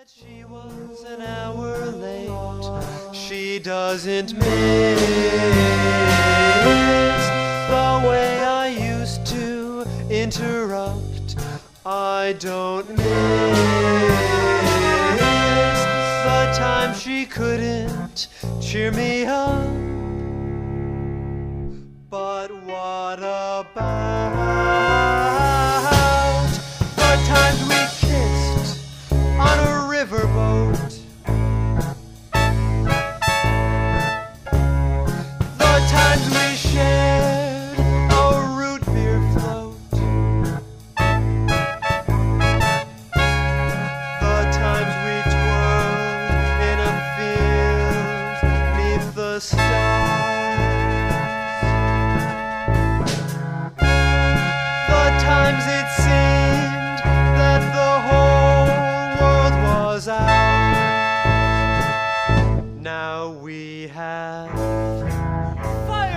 She was an hour late. She doesn't miss the way I used to interrupt. I don't miss the time she couldn't cheer me up. But what about the times we kissed on a riverboat? The times we shared a root beer float? The times we twirled in a field 'neath the stars? The times it seemed that the whole world was ours. Now we have